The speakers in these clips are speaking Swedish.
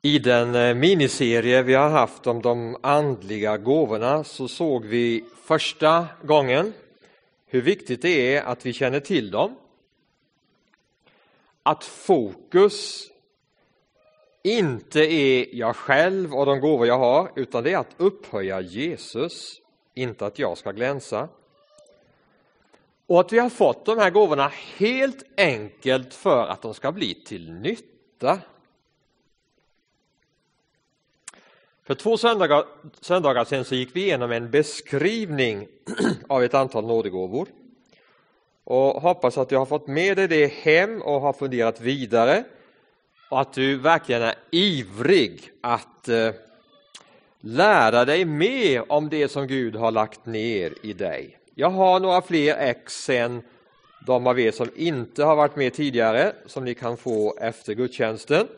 I den miniserie vi har haft om de andliga gåvorna så såg vi första gången hur viktigt det är att vi känner till dem. Att fokus inte är jag själv och de gåvor jag har, utan det är att upphöja Jesus, inte att jag ska glänsa. Och att vi har fått de här gåvorna helt enkelt för att de ska bli till nytta. För 2 söndagar sedan så gick vi igenom en beskrivning av ett antal nådegåvor. Och hoppas att du har fått med dig det hem och har funderat vidare. Och att du verkligen är ivrig att lära dig mer om det som Gud har lagt ner i dig. Jag har några fler ex än de av er som inte har varit med tidigare som ni kan få efter gudstjänsten.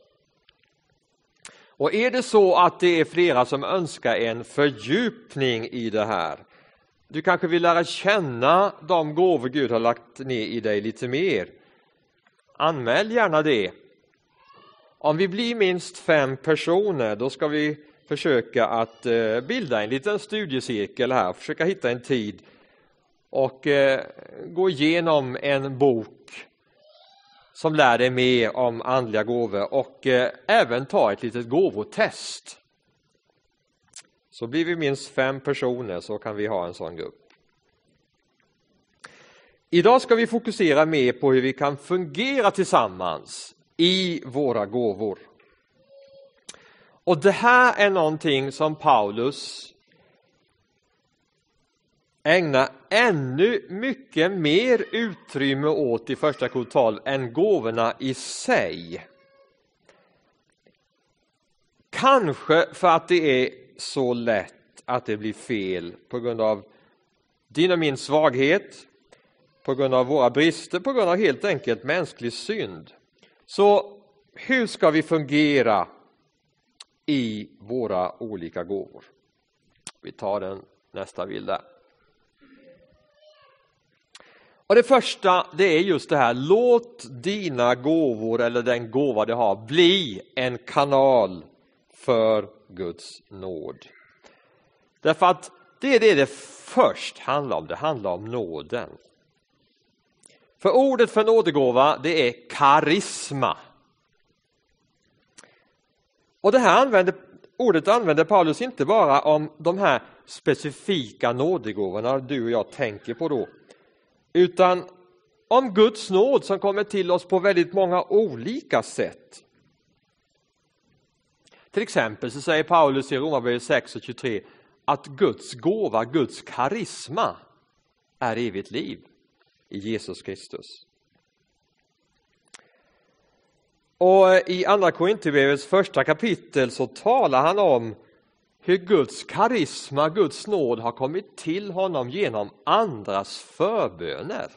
Och är det så att det är flera som önskar en fördjupning i det här, du kanske vill lära känna de gåvor Gud har lagt ner i dig lite mer, anmäl gärna det. Om vi blir minst 5 personer, då ska vi försöka att bilda en liten studiecirkel här, försöka hitta en tid och gå igenom en bok som lär dig mer om andliga gåvor och även ta ett litet gåvotest. Så blir vi minst 5 personer så kan vi ha en sån grupp. Idag ska vi fokusera mer på hur vi kan fungera tillsammans i våra gåvor. Och det här är någonting som Paulus ägnar ännu mycket mer utrymme åt i första kapitel 12 än gåvorna i sig. Kanske för att det är så lätt att det blir fel på grund av din och min svaghet, på grund av våra brister, på grund av helt enkelt mänsklig synd. Så hur ska vi fungera i våra olika gåvor? Vi tar den nästa bild där. Och det första, det är just det här: låt dina gåvor eller den gåva du har bli en kanal för Guds nåd. Därför att det är det först handlar om. Det handlar om nåden. För ordet för nådegåva, det är karisma. Och det här ordet använder Paulus inte bara om de här specifika nådegåvorna du och jag tänker på då, utan om Guds nåd som kommer till oss på väldigt många olika sätt. Till exempel så säger Paulus i Romarbrevet 6:23 att Guds gåva, Guds karisma är evigt liv i Jesus Kristus. Och i andra Korinthierbrevets första kapitel så talar han om hur Guds karisma, Guds nåd har kommit till honom genom andras förböner.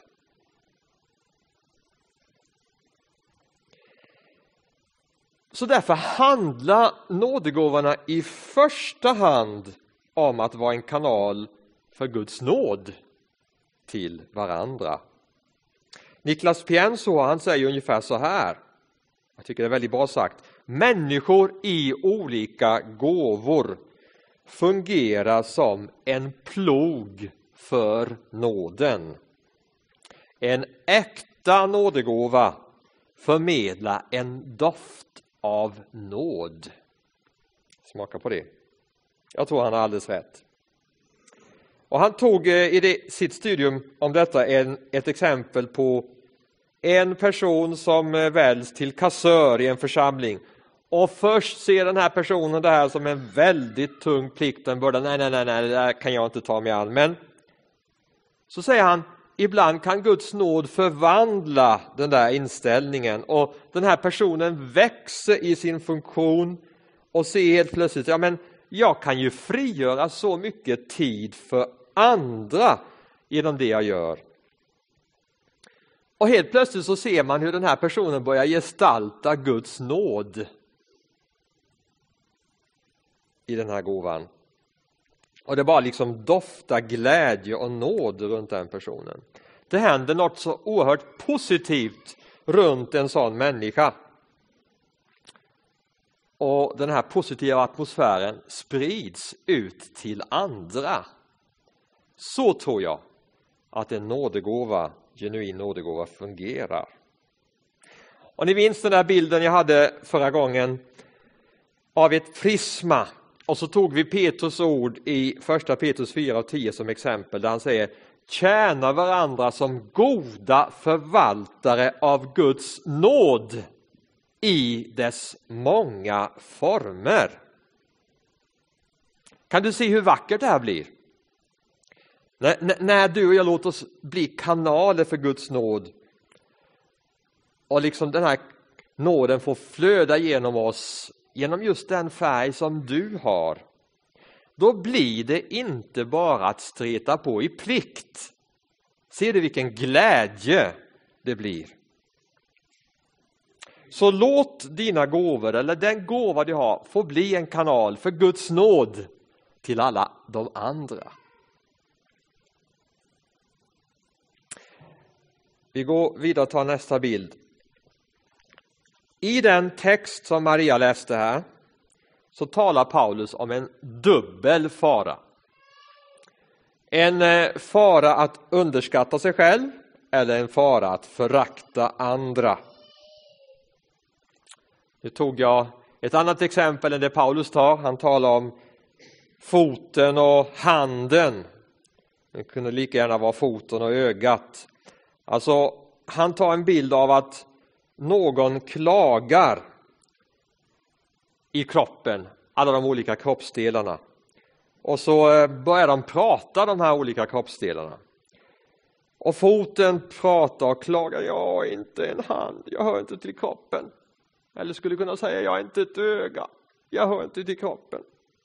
Så därför handlar nådegåvorna i första hand om att vara en kanal för Guds nåd till varandra. Niklas Pienso, han säger ungefär så här. Jag tycker det är väldigt bra sagt. Människor i olika gåvor fungerar som en plog för nåden. En äkta nådegåva förmedlar en doft av nåd. Smaka på det. Jag tror han har alldeles rätt. Och han tog i sitt studium om detta ett exempel på en person som väljs till kassör i en församling. Och först ser den här personen det här som en väldigt tung plikt. Den börjar, nej, det där kan jag inte ta mig an. Men så säger han, ibland kan Guds nåd förvandla den där inställningen. Och den här personen växer i sin funktion och ser helt plötsligt, ja men jag kan ju frigöra så mycket tid för andra genom det jag gör. Och helt plötsligt så ser man hur den här personen börjar gestalta Guds nåd i den här gåvan. Och det bara liksom doftar glädje och nåd runt den personen. Det händer något så oerhört positivt runt en sån människa. och den här positiva atmosfären sprids ut till andra. Så tror jag att en nådegåva, genuin nådegåva, fungerar. Och ni minns den där bilden jag hade förra gången av ett prisma. Och så tog vi Petrus ord i första Petrus 4:10 som exempel, där han säger: tjäna varandra som goda förvaltare av Guds nåd i dess många former. Kan du se hur vackert det här blir? När du och jag låter oss bli kanaler för Guds nåd och liksom den här nåden får flöda genom oss, genom just den färg som du har, då blir det inte bara att streta på i plikt. Ser du vilken glädje det blir? Så låt dina gåvor, eller den gåva du har, få bli en kanal för Guds nåd till alla de andra. Vi går vidare och tar nästa bild. I den text som Maria läste här så talar Paulus om en dubbel fara. En fara att underskatta sig själv eller en fara att förakta andra. Nu tog jag ett annat exempel än det Paulus tar. Han talar om foten och handen. Det kunde lika gärna vara foten och ögat. Alltså, han tar en bild av att någon klagar i kroppen, alla de olika kroppsdelarna. Och så börjar de prata, de här olika kroppsdelarna. Och foten pratar och klagar: jag är inte en hand, jag hör inte till kroppen. Eller skulle kunna säga: jag är inte ett öga, jag hör inte till kroppen.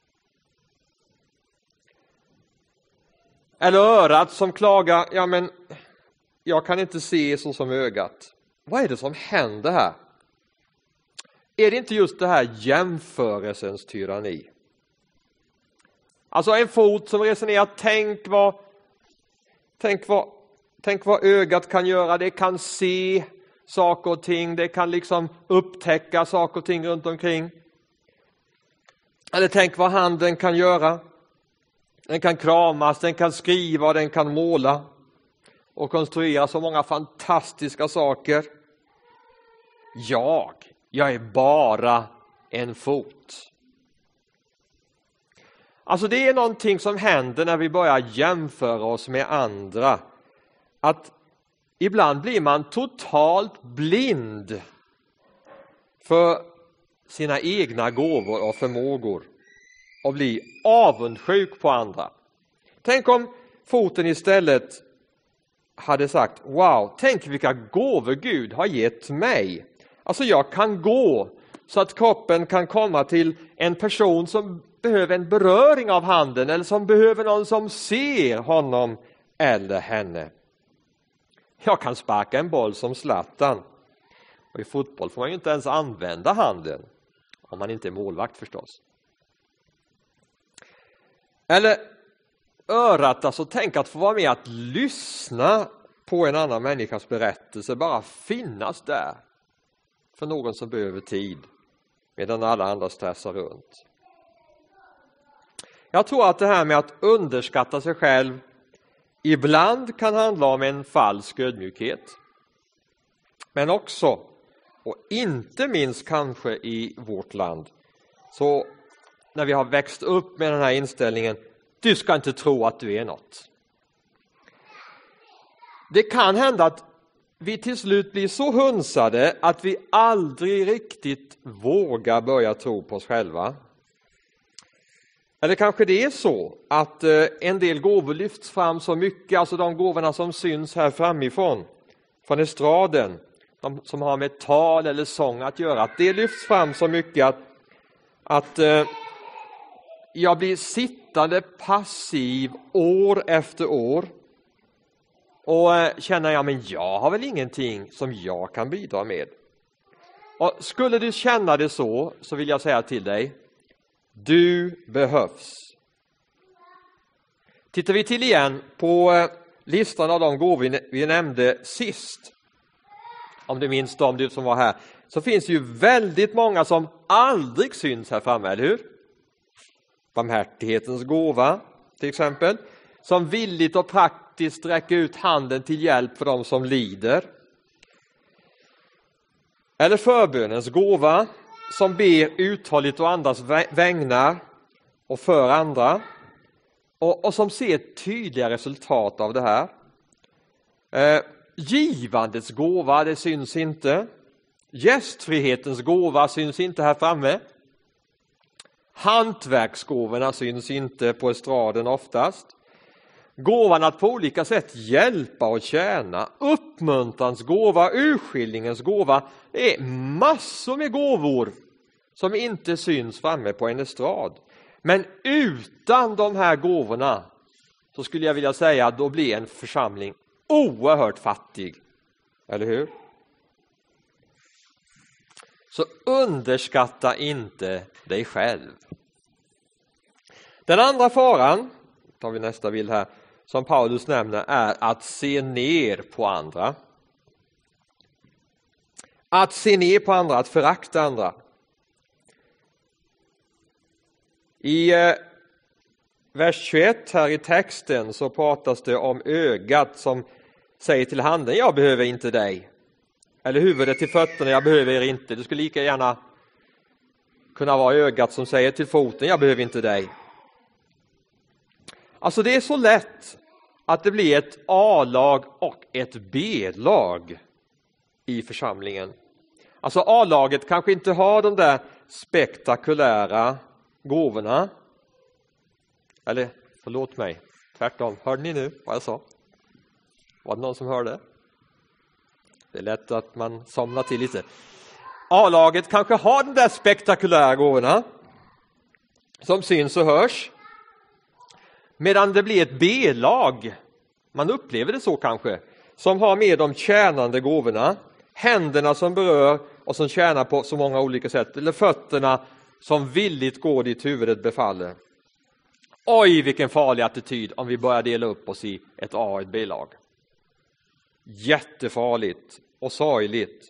Eller örat som klagar: ja men jag kan inte se så som ögat. Vad är det som händer här? Är det inte just det här jämförelsens tyranni? Alltså en fot som resonerar: tänk vad ögat kan göra. Det kan se saker och ting. Det kan liksom upptäcka saker och ting runt omkring. Eller tänk vad handen kan göra. Den kan kramas, den kan skriva, den kan måla och konstruera så många fantastiska saker. Jag är bara en fot. Alltså det är någonting som händer när vi börjar jämföra oss med andra. Att ibland blir man totalt blind för sina egna gåvor och förmågor och blir avundsjuk på andra. Tänk om foten istället hade sagt: wow, tänk vilka gåvor Gud har gett mig. Alltså jag kan gå så att kroppen kan komma till en person som behöver en beröring av handen, eller som behöver någon som ser honom eller henne. Jag kan sparka en boll som Zlatan. Och i fotboll får man ju inte ens använda handen, om man inte är målvakt förstås. Eller örat, alltså tänk att få vara med att lyssna på en annan människas berättelse, bara finnas där för någon som behöver tid medan alla andra stressar runt. Jag tror att det här med att underskatta sig själv ibland kan handla om en falsk ödmjukhet. Men också, och inte minst kanske i vårt land, så när vi har växt upp med den här inställningen: du ska inte tro att du är något. Det kan hända att vi till slut blir så hunsade att vi aldrig riktigt vågar börja tro på oss själva. Eller kanske det är så att en del gåvor lyfts fram så mycket, alltså de gåvorna som syns här framifrån, från estraden, de som har med tal eller sång att göra, att det lyfts fram så mycket att jag blir sittande passiv år efter år och känner men jag har väl ingenting som jag kan bidra med. Och skulle du känna det så vill jag säga till dig: du behövs. Tittar vi till igen på listan av de gåvor vi nämnde sist, om du minns dem som var här, så finns det ju väldigt många som aldrig syns här framme, eller hur? Barmhärtighetens gåva till exempel, som villigt och praktiskt sträcker ut handen till hjälp för dem som lider. Eller förbönens gåva, som ber uthålligt och andras vägnar och för andra. Och som ser tydliga resultat av det här. Givandets gåva, det syns inte. Gästfrihetens gåva syns inte här framme. Hantverksgåvorna syns inte på estraden oftast. Gåvan att på olika sätt hjälpa och tjäna. Uppmuntrans gåva, urskiljningens gåva. Det är massor med gåvor som inte syns framme på en estrad. Men utan de här gåvorna så skulle jag vilja säga att då blir en församling oerhört fattig. Eller hur? Så underskatta inte dig själv. Den andra faran, tar vi nästa bild här, som Paulus nämner är att se ner på andra. Att se ner på andra, att förakta andra. I vers 21 här i texten så pratas det om ögat som säger till handen, jag behöver inte dig. Eller huvudet till fötterna, jag behöver er inte. Det skulle lika gärna kunna vara ögat som säger till foten, jag behöver inte dig. Alltså det är så lätt att det blir ett A-lag och ett B-lag i församlingen. Alltså A-laget kanske inte har de där spektakulära gåvorna. Eller, förlåt mig, tvärtom. Hörde ni nu vad jag sa? Var det någon som hörde? Det är lätt att man somnar till lite. A-laget kanske har de där spektakulära gåvorna som syns och hörs. Medan det blir ett B-lag, man upplever det så kanske, som har med de tjänande gåvorna. Händerna som berör och som tjänar på så många olika sätt. Eller fötterna som villigt går dit huvudet befaller. Oj, vilken farlig attityd om vi börjar dela upp oss i ett A och ett B-lag. Jättefarligt och sorgligt.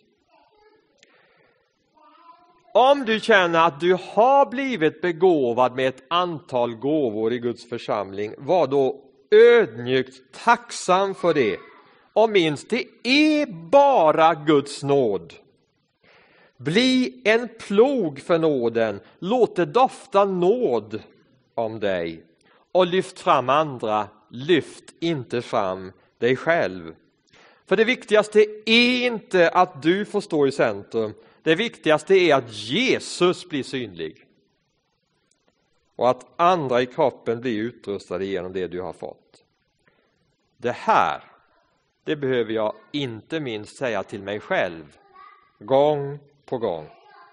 Om du känner att du har blivit begåvad med ett antal gåvor i Guds församling, var då ödmjukt tacksam för det. Och minst, det är bara Guds nåd. Bli en plog för nåden. Låt det dofta nåd om dig. Och lyft fram andra. Lyft inte fram dig själv. För det viktigaste är inte att du får stå i centrum. Det viktigaste är att Jesus blir synlig. Och att andra i kroppen blir utrustade genom det du har fått. Det här, det behöver jag inte minst säga till mig själv. Gång på gång.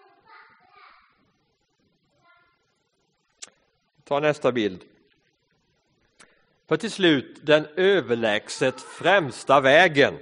Ta nästa bild. För till slut den överlägset främsta vägen.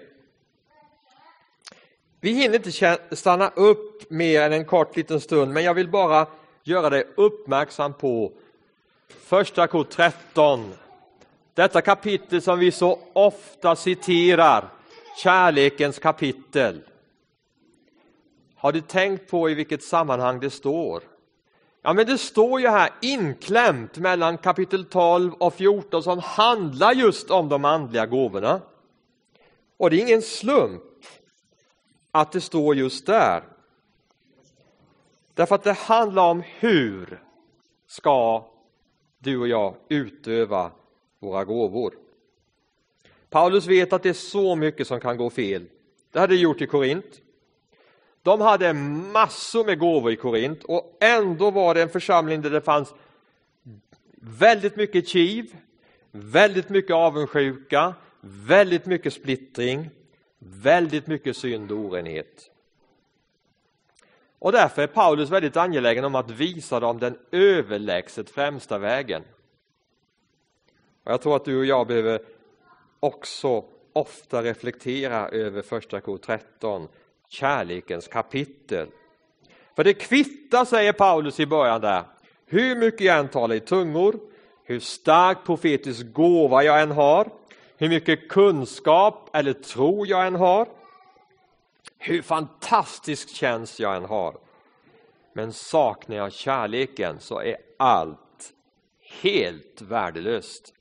Vi hinner inte stanna upp mer än en kort liten stund, men jag vill bara göra dig uppmärksam på första kor 13. Detta kapitel som vi så ofta citerar, kärlekens kapitel. Har du tänkt på i vilket sammanhang det står? Ja, men det står ju här inklämt mellan kapitel 12 och 14 som handlar just om de andliga gåvorna. Och det är ingen slump att det står just där. Därför att det handlar om hur ska du och jag utöva våra gåvor. Paulus vet att det är så mycket som kan gå fel. Det hade det gjort i Korint. De hade massor med gåvor i Korint och ändå var det en församling där det fanns väldigt mycket kiv, väldigt mycket avundsjuka, väldigt mycket splittring, väldigt mycket synd och orenhet. Och därför är Paulus väldigt angelägen om att visa dem den överlägset främsta vägen. Och jag tror att du och jag behöver också ofta reflektera över första kor 13, kärlekens kapitel. För det kvittar, säger Paulus i början där, hur mycket jag än talar i tungor, hur stark profetisk gåva jag än har, hur mycket kunskap eller tro jag än har. Hur fantastisk tjänst jag än har. Men saknar jag kärleken så är allt helt värdelöst.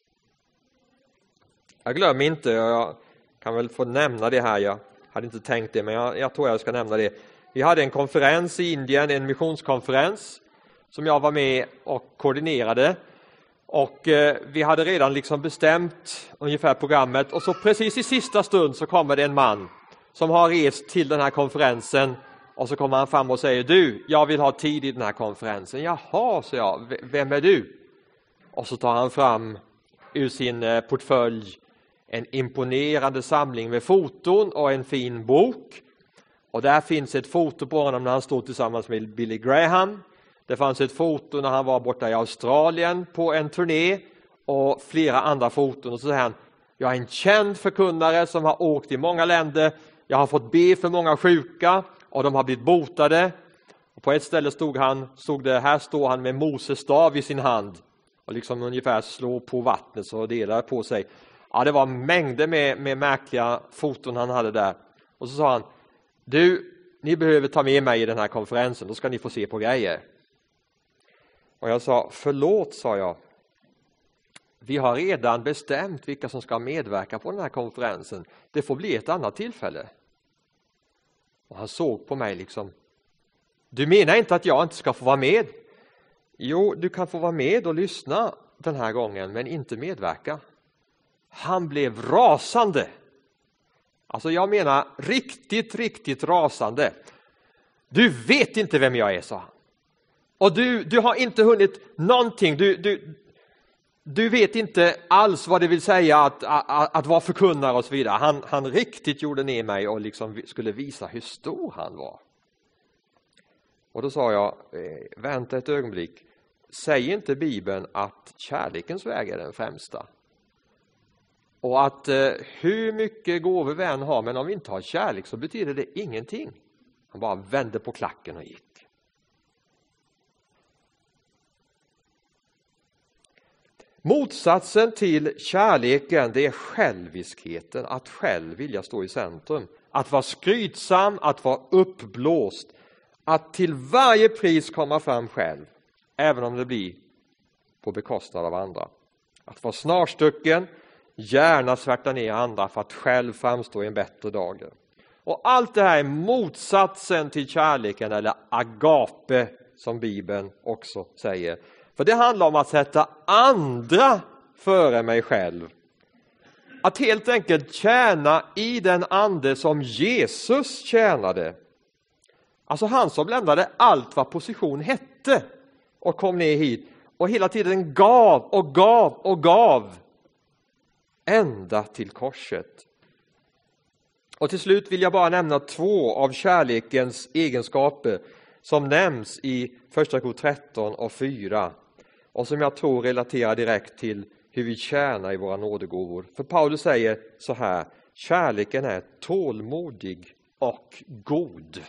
Jag glömmer inte, jag kan väl få nämna det här. Jag hade inte tänkt det, men jag tror jag ska nämna det. Vi hade en konferens i Indien, en missionskonferens som jag var med och koordinerade. Och vi hade redan liksom bestämt ungefär programmet. Och så precis i sista stund så kommer det en man som har rest till den här konferensen. Och så kommer han fram och säger: du, jag vill ha tid i den här konferensen. Jaha, så jag, vem är du? Och så tar han fram ur sin portfölj en imponerande samling med foton och en fin bok. Och där finns ett foto på honom när han står tillsammans med Billy Graham. Det fanns ett foto när han var borta i Australien på en turné och flera andra foton. Och så säger han: jag är en känd förkunnare som har åkt i många länder. Jag har fått be för många sjuka och de har blivit botade. Och på ett ställe stod det: här står han med Moses stav i sin hand och liksom ungefär slår på vattnet så delar på sig. Ja, det var mängder med märkliga foton han hade där. Och så sa han: du, ni behöver ta med mig i den här konferensen, då ska ni få se på grejer. Och jag sa: förlåt, sa jag. Vi har redan bestämt vilka som ska medverka på den här konferensen. Det får bli ett annat tillfälle. Och han såg på mig liksom: du menar inte att jag inte ska få vara med? Jo, du kan få vara med och lyssna den här gången, men inte medverka. Han blev rasande. Alltså jag menar riktigt rasande. Du vet inte vem jag är, sa han. Och du har inte hunnit någonting. Du vet inte alls vad det vill säga att vara förkunnare och så vidare. Han riktigt gjorde ner mig och liksom skulle visa hur stor han var. Och då sa jag: vänta ett ögonblick. Säger inte Bibeln att kärlekens väg är den främsta? Och att hur mycket gåvor vi än har, men om vi inte har kärlek så betyder det ingenting. Han bara vände på klacken och gick. Motsatsen till kärleken, det är själviskheten. Att själv vilja stå i centrum. Att vara skrytsam, att vara uppblåst. Att till varje pris komma fram själv. Även om det blir på bekostnad av andra. Att vara snarstucken, gärna svärta ner andra för att själv framstå i en bättre dager. Och allt det här är motsatsen till kärleken, eller agape som Bibeln också säger. För det handlar om att sätta andra före mig själv. Att helt enkelt tjäna i den ande som Jesus tjänade. Alltså han som lämnade allt vad position hette och kom ner hit. Och hela tiden gav. Ända till korset. Och till slut vill jag bara nämna 2 av kärlekens egenskaper som nämns i första Kor 13 och 4. Och som jag tror relaterar direkt till hur vi tjänar i våra nådegåvor. För Paulus säger så här: kärleken är tålmodig och god.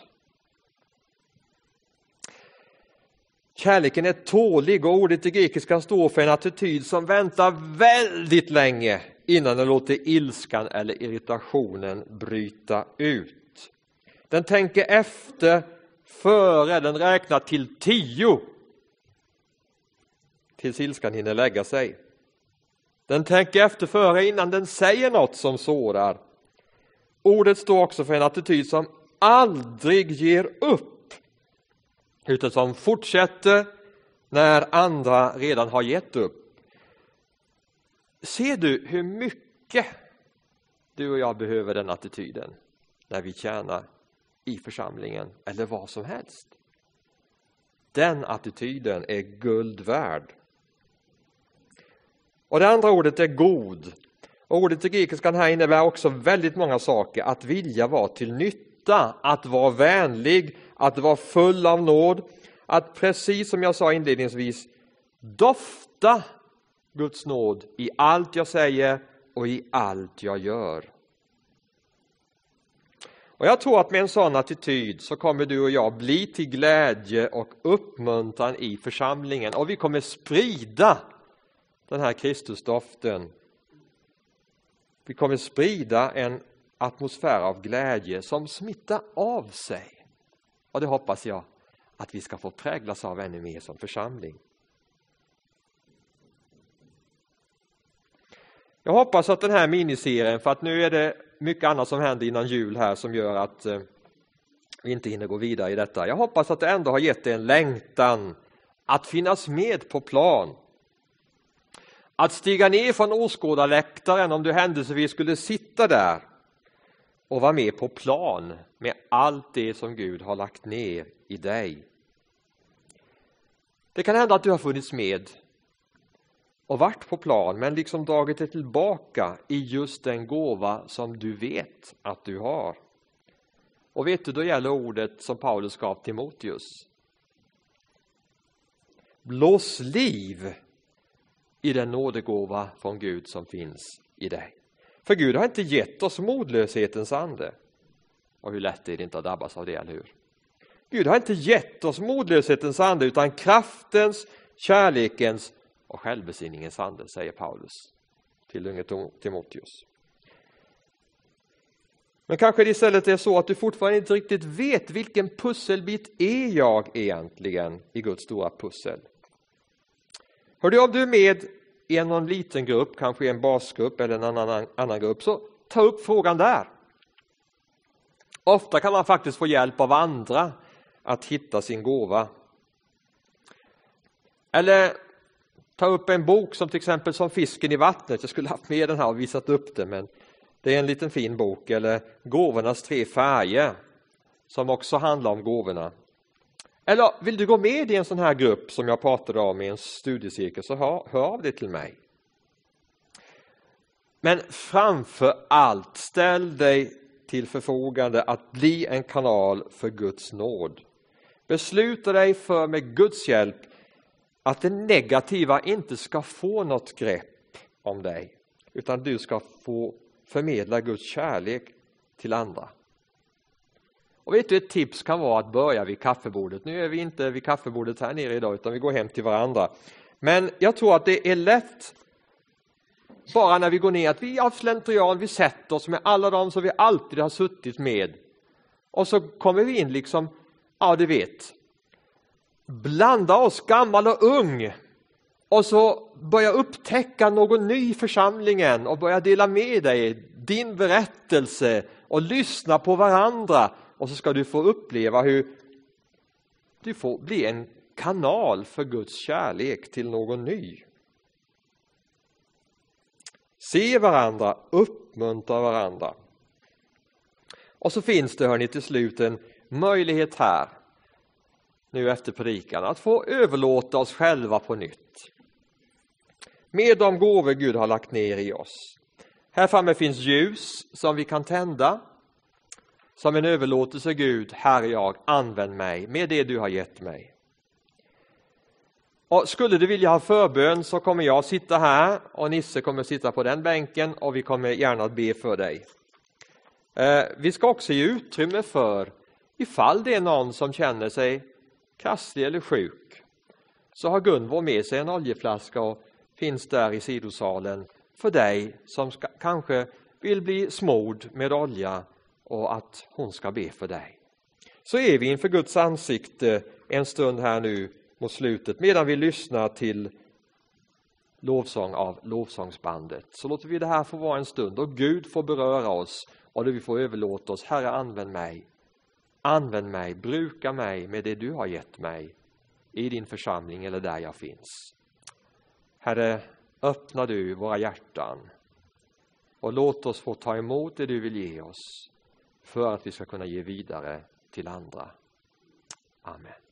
Kärleken är tålig, och ordet i grekiska står för en attityd som väntar väldigt länge innan den låter ilskan eller irritationen bryta ut. Den tänker efter före, den räknar till 10 tills ilskan hinner lägga sig. Den tänker efter före innan den säger något som sårar. Ordet står också för en attityd som aldrig ger upp, utan som fortsätter när andra redan har gett upp. Ser du hur mycket du och jag behöver den attityden när vi tjänar i församlingen eller vad som helst? Den attityden är guld värd. Och det andra ordet är god. Ordet i grekiskan här innebär också väldigt många saker. Att vilja vara till nytta, att vara vänlig, att vara full av nåd. Att precis som jag sa inledningsvis, dofta Guds nåd i allt jag säger och i allt jag gör. Och jag tror att med en sån attityd så kommer du och jag bli till glädje och uppmuntran i församlingen. Och vi kommer sprida den här Kristusdoften. Vi kommer sprida en atmosfär av glädje som smittar av sig. Och det hoppas jag att vi ska få präglas av ännu mer som församling. Jag hoppas att den här miniserien, för att nu är det mycket annat som händer innan jul här som gör att vi inte hinner gå vidare i detta. Jag hoppas att det ändå har gett dig en längtan att finnas med på plan. Att stiga ner från åskådarläktaren om du händelsevis skulle sitta där och vara med på plan med allt det som Gud har lagt ner i dig. Det kan hända att du har funnits med och varit på plan men liksom dragit dig tillbaka i just den gåva som du vet att du har. Och vet du, då gäller ordet som Paulus gav till Timoteus. Blås liv i den nådegåva från Gud som finns i dig. För Gud har inte gett oss modlöshetens ande. Och hur lätt är det inte att drabbas av det, eller hur? Gud har inte gett oss modlöshetens ande utan kraftens, kärlekens och självbesinningens ande, säger Paulus till unge Timoteus. Men kanske det istället är så att du fortfarande inte riktigt vet vilken pusselbit är jag egentligen i Guds stora pussel. Hör du, om du är med i någon liten grupp, kanske i en basgrupp eller en annan grupp, så ta upp frågan där. Ofta kan man faktiskt få hjälp av andra att hitta sin gåva. Eller ta upp en bok som till exempel som Fisken i vattnet. Jag skulle haft med den här och visat upp det, men det är en liten fin bok. Eller Gåvornas 3 färger som också handlar om gåvorna. Eller vill du gå med i en sån här grupp som jag pratade om i en studiecirkel, så hör av dig till mig. Men framför allt, ställ dig till förfogande att bli en kanal för Guds nåd. Besluta dig för med Guds hjälp att det negativa inte ska få något grepp om dig, utan du ska få förmedla Guds kärlek till andra. Och vet du, ett tips kan vara att börja vid kaffebordet. Nu är vi inte vid kaffebordet här nere idag, utan vi går hem till varandra. Men jag tror att det är lätt bara när vi går ner att vi av slentrian, vi sätter oss med alla de som vi alltid har suttit med. Och så kommer vi in liksom, ja du vet, blanda oss gammal och ung. Och så börja upptäcka någon ny i församlingen och börja dela med dig din berättelse och lyssna på varandra. Och så ska du få uppleva hur du får bli en kanal för Guds kärlek till någon ny. Se varandra, uppmuntra varandra. Och så finns det, hörni, till slut en möjlighet här, nu efter predikan, att få överlåta oss själva på nytt. Med de gåvor Gud har lagt ner i oss. Här framme finns ljus som vi kan tända. Som en överlåtelse, Gud, Herre jag, använd mig med det du har gett mig. Och skulle du vilja ha förbön så kommer jag sitta här och Nisse kommer sitta på den bänken och vi kommer gärna att be för dig. Vi ska också ge utrymme för, ifall det är någon som känner sig krasslig eller sjuk, så har Gunvor med sig en oljeflaska och finns där i sidosalen för dig som kanske vill bli smord med olja och att hon ska be för dig. Så är vi inför Guds ansikte en stund här nu mot slutet, medan vi lyssnar till lovsång av lovsångsbandet. Så låter vi det här få vara en stund och Gud får beröra oss och det vi får överlåta oss. Herre, använd mig, bruka mig med det du har gett mig i din församling eller där jag finns. Herre, öppna du våra hjärtan och låt oss få ta emot det du vill ge oss för att vi ska kunna ge vidare till andra. Amen.